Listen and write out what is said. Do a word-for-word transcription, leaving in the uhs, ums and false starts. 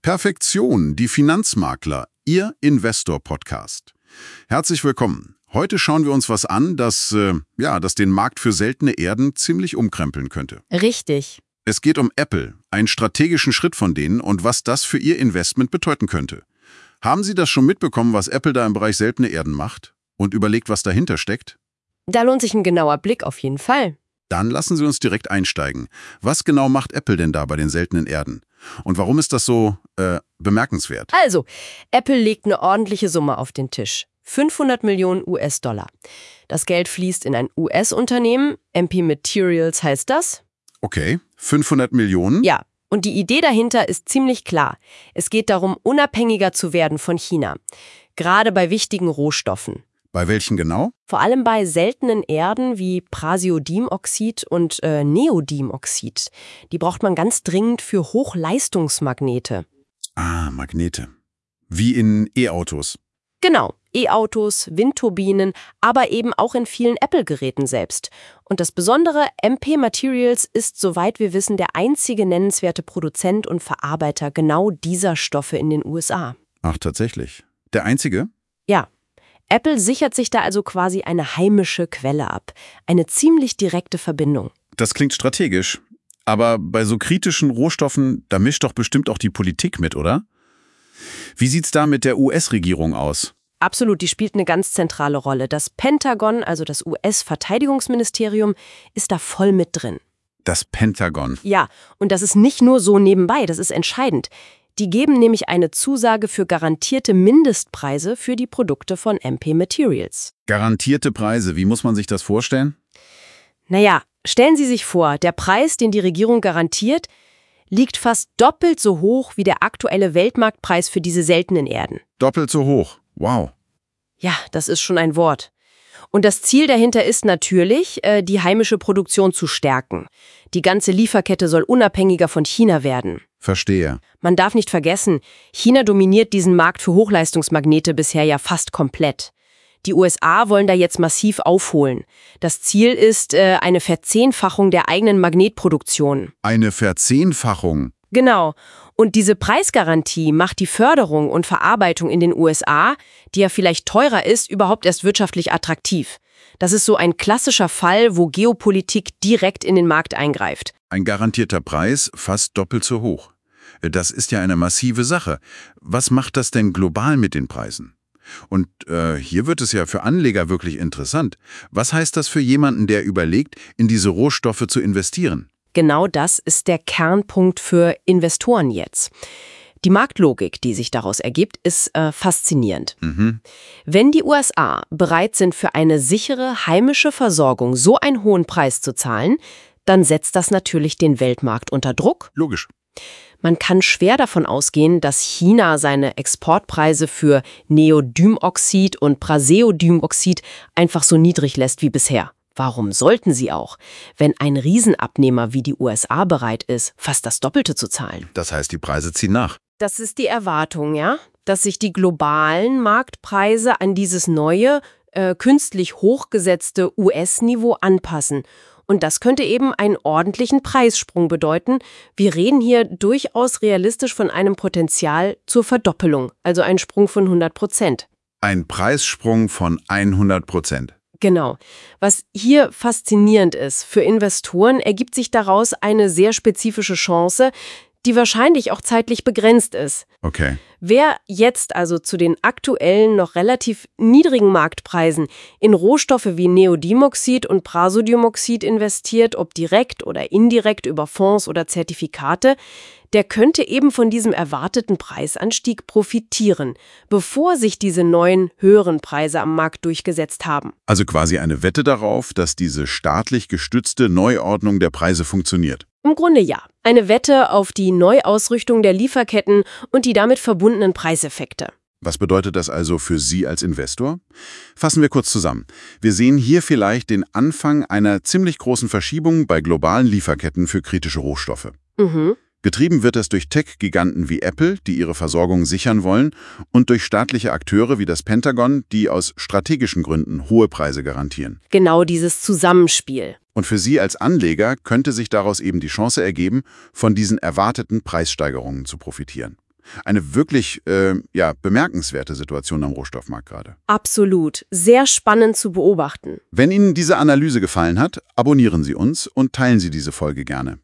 Perfektion, die Finanzmakler, Ihr Investor-Podcast. Herzlich willkommen. Heute schauen wir uns was an, das, äh, ja, das den Markt für seltene Erden ziemlich umkrempeln könnte. Richtig. Es geht um Apple, einen strategischen Schritt von denen und was das für Ihr Investment bedeuten könnte. Haben Sie das schon mitbekommen, was Apple da im Bereich seltene Erden macht? Und überlegt, was dahinter steckt? Da lohnt sich ein genauer Blick auf jeden Fall. Dann lassen Sie uns direkt einsteigen. Was genau macht Apple denn da bei den seltenen Erden? Und warum ist das so äh, bemerkenswert? Also, Apple legt eine ordentliche Summe auf den Tisch. fünfhundert Millionen U S-Dollar. Das Geld fließt in ein U S-Unternehmen. M P Materials heißt das. Okay, fünfhundert Millionen? Ja, und die Idee dahinter ist ziemlich klar. Es geht darum, unabhängiger zu werden von China. Gerade bei wichtigen Rohstoffen. Bei welchen genau? Vor allem bei seltenen Erden wie Praseodymoxid und äh, Neodymoxid. Die braucht man ganz dringend für Hochleistungsmagnete. Ah, Magnete. Wie in E-Autos. Genau, E-Autos, Windturbinen, aber eben auch in vielen Apple-Geräten selbst. Und das Besondere, M P Materials ist, soweit wir wissen, der einzige nennenswerte Produzent und Verarbeiter genau dieser Stoffe in den U S A. Ach, tatsächlich. Der einzige? Ja. Apple sichert sich da also quasi eine heimische Quelle ab. Eine ziemlich direkte Verbindung. Das klingt strategisch. Aber bei so kritischen Rohstoffen, da mischt doch bestimmt auch die Politik mit, oder? Wie sieht's da mit der U S-Regierung aus? Absolut, die spielt eine ganz zentrale Rolle. Das Pentagon, also das U S-Verteidigungsministerium, ist da voll mit drin. Das Pentagon. Ja, und das ist nicht nur so nebenbei, das ist entscheidend. Die geben nämlich eine Zusage für garantierte Mindestpreise für die Produkte von M P Materials. Garantierte Preise, wie muss man sich das vorstellen? Naja, stellen Sie sich vor, der Preis, den die Regierung garantiert, liegt fast doppelt so hoch wie der aktuelle Weltmarktpreis für diese seltenen Erden. Doppelt so hoch. Wow. Ja, das ist schon ein Wort. Und das Ziel dahinter ist natürlich, äh, die heimische Produktion zu stärken. Die ganze Lieferkette soll unabhängiger von China werden. Verstehe. Man darf nicht vergessen, China dominiert diesen Markt für Hochleistungsmagnete bisher ja fast komplett. Die U S A wollen da jetzt massiv aufholen. Das Ziel ist äh, eine Verzehnfachung der eigenen Magnetproduktion. Eine Verzehnfachung? Genau. Und diese Preisgarantie macht die Förderung und Verarbeitung in den U S A, die ja vielleicht teurer ist, überhaupt erst wirtschaftlich attraktiv. Das ist so ein klassischer Fall, wo Geopolitik direkt in den Markt eingreift. Ein garantierter Preis fast doppelt so hoch. Das ist ja eine massive Sache. Was macht das denn global mit den Preisen? Und äh, hier wird es ja für Anleger wirklich interessant. Was heißt das für jemanden, der überlegt, in diese Rohstoffe zu investieren? Genau das ist der Kernpunkt für Investoren jetzt. Die Marktlogik, die sich daraus ergibt, ist äh, faszinierend. Mhm. Wenn die U S A bereit sind, für eine sichere, heimische Versorgung so einen hohen Preis zu zahlen, dann setzt das natürlich den Weltmarkt unter Druck. Logisch. Man kann schwer davon ausgehen, dass China seine Exportpreise für Neodymoxid und Praseodymoxid einfach so niedrig lässt wie bisher. Warum sollten sie auch, wenn ein Riesenabnehmer wie die U S A bereit ist, fast das Doppelte zu zahlen? Das heißt, die Preise ziehen nach. Das ist die Erwartung, ja, dass sich die globalen Marktpreise an dieses neue, äh, künstlich hochgesetzte U S-Niveau anpassen. Und das könnte eben einen ordentlichen Preissprung bedeuten. Wir reden hier durchaus realistisch von einem Potenzial zur Verdoppelung, also ein Sprung von hundert Prozent. Ein Preissprung von hundert Prozent. Genau. Was hier faszinierend ist, für Investoren ergibt sich daraus eine sehr spezifische Chance, die wahrscheinlich auch zeitlich begrenzt ist. Okay. Wer jetzt also zu den aktuellen, noch relativ niedrigen Marktpreisen in Rohstoffe wie Neodymoxid und Praseodymoxid investiert, ob direkt oder indirekt über Fonds oder Zertifikate, der könnte eben von diesem erwarteten Preisanstieg profitieren, bevor sich diese neuen, höheren Preise am Markt durchgesetzt haben. Also quasi eine Wette darauf, dass diese staatlich gestützte Neuordnung der Preise funktioniert. Im Grunde ja. Eine Wette auf die Neuausrichtung der Lieferketten und die damit verbundenen Preiseffekte. Was bedeutet das also für Sie als Investor? Fassen wir kurz zusammen. Wir sehen hier vielleicht den Anfang einer ziemlich großen Verschiebung bei globalen Lieferketten für kritische Rohstoffe. Mhm. Getrieben wird es durch Tech-Giganten wie Apple, die ihre Versorgung sichern wollen, und durch staatliche Akteure wie das Pentagon, die aus strategischen Gründen hohe Preise garantieren. Genau dieses Zusammenspiel. Und für Sie als Anleger könnte sich daraus eben die Chance ergeben, von diesen erwarteten Preissteigerungen zu profitieren. Eine wirklich äh, ja, bemerkenswerte Situation am Rohstoffmarkt gerade. Absolut. Sehr spannend zu beobachten. Wenn Ihnen diese Analyse gefallen hat, abonnieren Sie uns und teilen Sie diese Folge gerne.